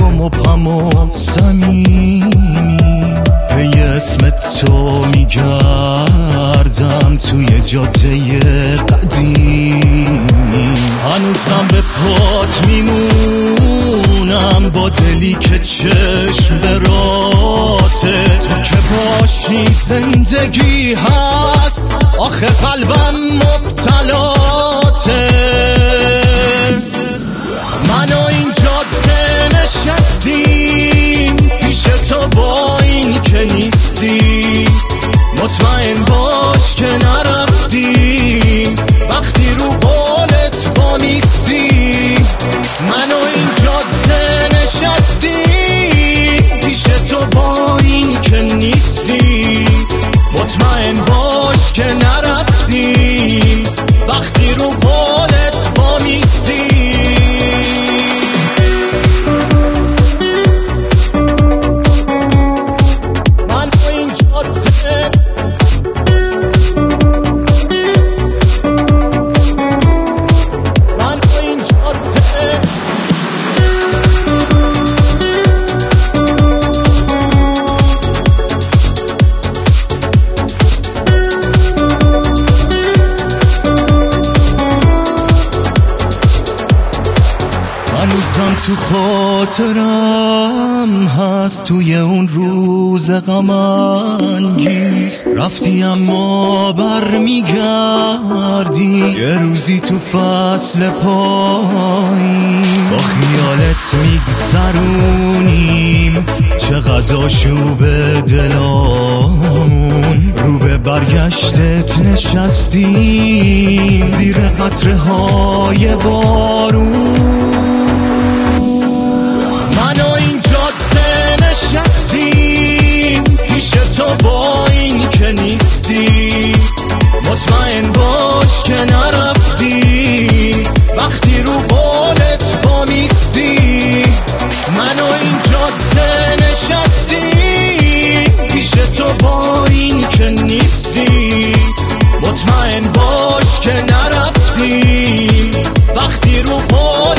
مبهم و صمیمی پی اسم تو میگردم توی جاده قدیمی هنوزم به پات میمونم با دلی که چشم براته تو که باشی زندگی هست آخه قلبم مبتلاته من و این جاده نشستیم پیش تو با این که نیستی مطمئن باش که نرفتی وقتی رو قولت وامیستی من و این جاده نشستیم پیش تو با این که نیستی مطمئن باش که نرفتی وقتی رو قولت وامیستی هنوزم تو خاطرم هست توی اون روز غم انگیز رفتی اما برمیگردی یه روزی تو فصل پایین با خیالت میگذرونیم چقدر آشوب دلامون رو به برگشتت نشستیم زیر قطره های بارون من و این جاده نشستیم پیش تو با این که نیستی مطمئن باش که نرفتی وقتی رو قولت وامیستی من و این جاده نشستیم پیش تو با این که نیستی مطمئن باش که نرفتی وقتی رو قولت